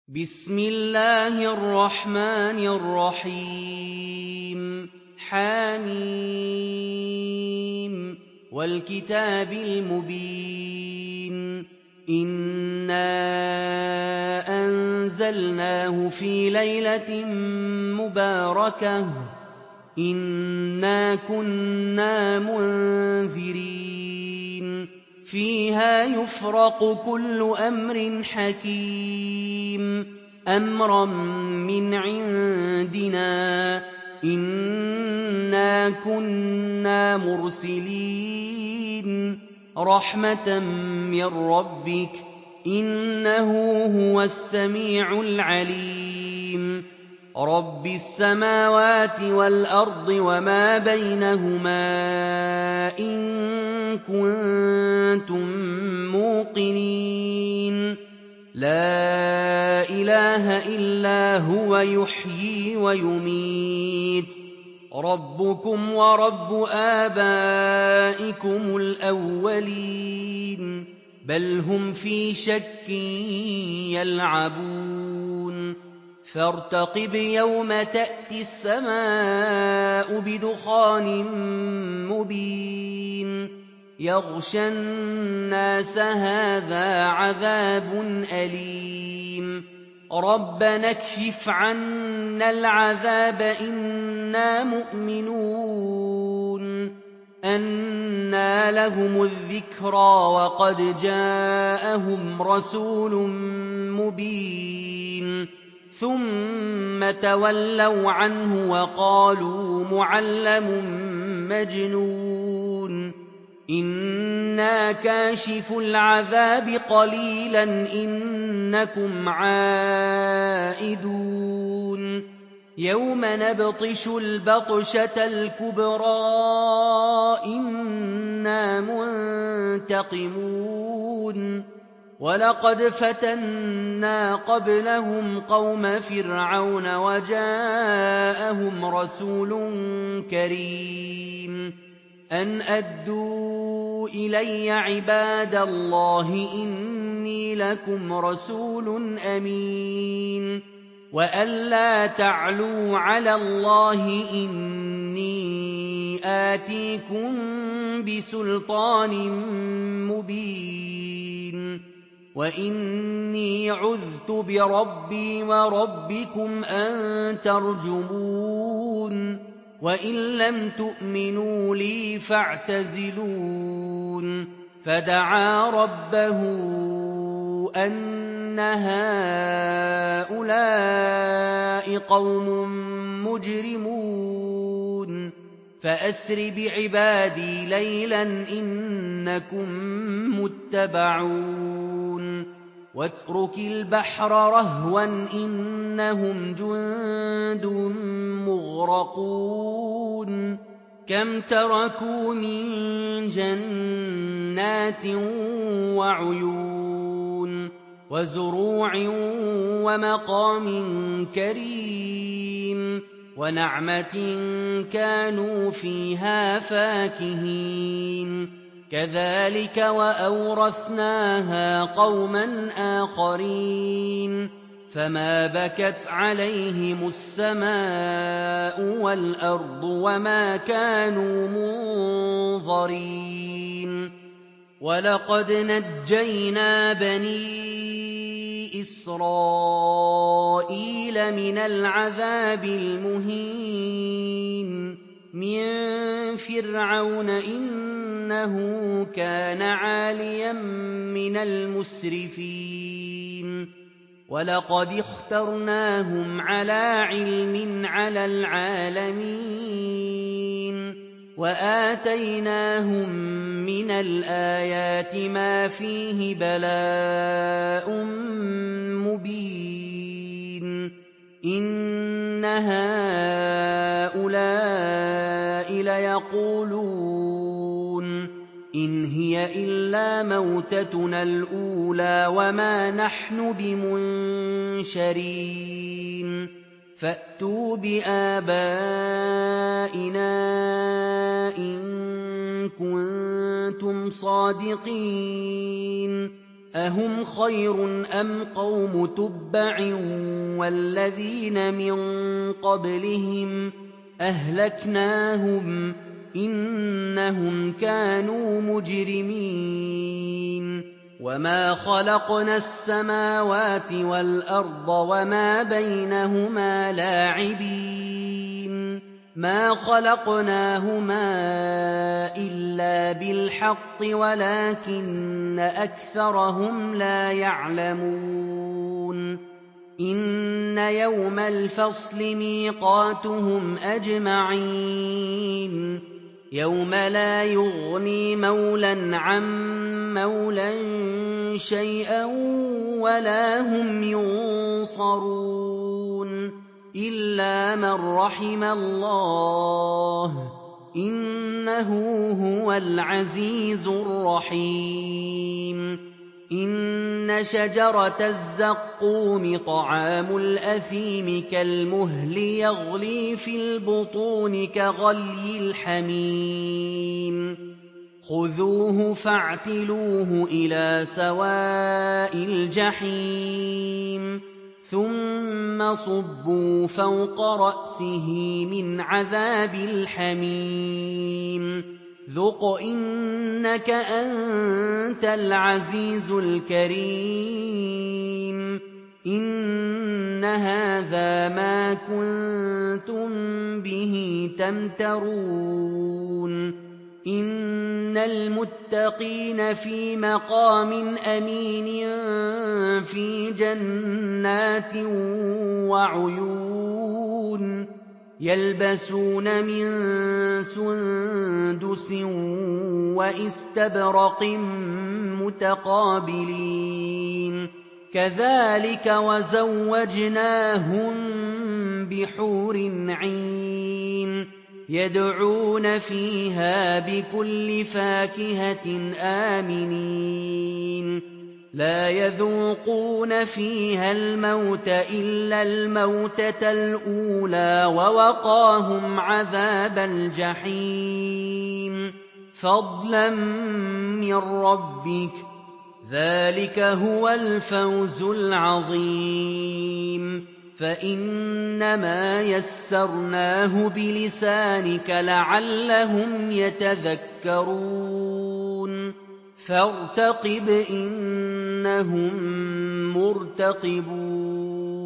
بسم الله الرحمن الرحيم حم والكتاب المبين إنا أنزلناه في ليلة مباركة إنا كنا منذرين فيها يفرق كل أمر حكيم أمرا من عندنا إنا كنا مرسلين رحمة من ربك إنه هو السميع العليم رب السماوات والأرض وما بينهما إن كنتم موقنين لا إله إلا هو يحيي ويميت ربكم ورب آبائكم الأولين بل هم في شك يلعبون فارتقب يوم تأتي السماء بدخان مبين يغشى الناس هذا عذاب أليم ربنا اكشف عنا العذاب إنا مؤمنون أنى لهم الذكرى وقد جاءهم رسول مبين ثم تولوا عنه وقالوا معلم مجنون إنا كاشف العذاب قليلا إنكم عائدون يوم نبطش البطشة الكبرى إنا منتقمون ولقد فتنا قبلهم قوم فرعون وجاءهم رسول كريم أن أدوا إلي عباد الله إني لكم رسول أمين وأن لا تعلوا على الله إني آتيكم بسلطان مبين وإني عذت بربي وربكم أن ترجمون وإن لم تؤمنوا لي فاعتزلون فدعا ربه أن هؤلاء قوم مجرمون فأسر بعبادي ليلا إنكم متبعون واترك البحر رهوا إنهم جند مغرقون كم تركوا من جنات وعيون وزروع ومقام كريم ونعمة كانوا فيها فاكهين كذلك وأورثناها قوما آخرين فما بكت عليهم السماء والأرض وما كانوا منظرين ولقد نجينا بني إسرائيل من العذاب المهين من فرعون إنه كان عاليا من المسرفين ولقد اخترناهم على علم على العالمين وآتيناهم من الآيات ما فيه بلاء مبين إن هؤلاء ليقولون إن هي إلا موتتنا الأولى وما نحن بمنشرين فأتوا بآبائنا إن كنتم صادقين أَهُمْ خَيْرٌ أَمْ قَوْمُ تُبَّعٍ وَالَّذِينَ مِن قَبْلِهِمْ أَهْلَكْنَاهُمْ ۖ إِنَّهُمْ كَانُوا مُجْرِمِينَ وَمَا خَلَقْنَا السَّمَاوَاتِ وَالْأَرْضَ وَمَا بَيْنَهُمَا لَاعِبِينَ مَا خَلَقْنَاهُمَا إِلَّا بِالْحَقِّ وَلَٰكِنَّ أَكْثَرَهُمْ لَا يَعْلَمُونَ إِنَّ يَوْمَ الْفَصْلِ مِيقَاتُهُمْ أَجْمَعِينَ يَوْمَ لَا يُغْنِي مَوْلًى عَن مَّوْلًى شَيْئًا وَلَا هُمْ يُنصَرُونَ إِلَّا مَن رَّحِمَ اللَّهُ ۚ إِنَّهُ هُوَ الْعَزِيزُ الرَّحِيمُ إِنَّ شَجَرَتَ الزَّقُّومِ طَعَامُ الْأَثِيمِ كَالْمُهْلِ يَغْلِي فِي الْبُطُونِ كَغَلْيِ الْحَمِيمِ خُذُوهُ فَاعْتِلُوهُ إِلَىٰ سَوَاءِ الْجَحِيمِ ثُمَّ صُبُّوا فَوْقَ رَأْسِهِ مِنْ عَذَابِ الْحَمِيمِ ذُقْ إِنَّكَ أَنتَ الْعَزِيزُ الْكَرِيمُ إِنَّ هَٰذَا مَا كُنتُم بِهِ تَمْتَرُونَ إِنَّ الْمُتَّقِينَ فِي مَقَامٍ أَمِينٍ فِي جَنَّاتٍ وَعُيُونٍ يَلْبَسُونَ مِن سُندُسٍ وَإِسْتَبْرَقٍ مُّتَقَابِلِينَ كَذَٰلِكَ وَزَوَّجْنَاهُم بِحُورٍ عِينٍ يَدْعُونَ فِيهَا بِكُلِّ فَاكِهَةٍ آمِنِينَ لَا يَذُوقُونَ فِيهَا الْمَوْتَ إِلَّا الْمَوْتَةَ الْأُولَىٰ وَوَقَاهُمْ عَذَابَ الْجَحِيمِ فَضْلًا مِّن رَّبِّكَ ۚ ذَٰلِكَ هُوَ الْفَوْزُ الْعَظِيمُ فَإِنَّمَا يَسَّرْنَاهُ بِلِسَانِكَ لَعَلَّهُمْ يَتَذَكَّرُونَ فَارْتَقِبْ إِنَّهُم مُّرْتَقِبُونَ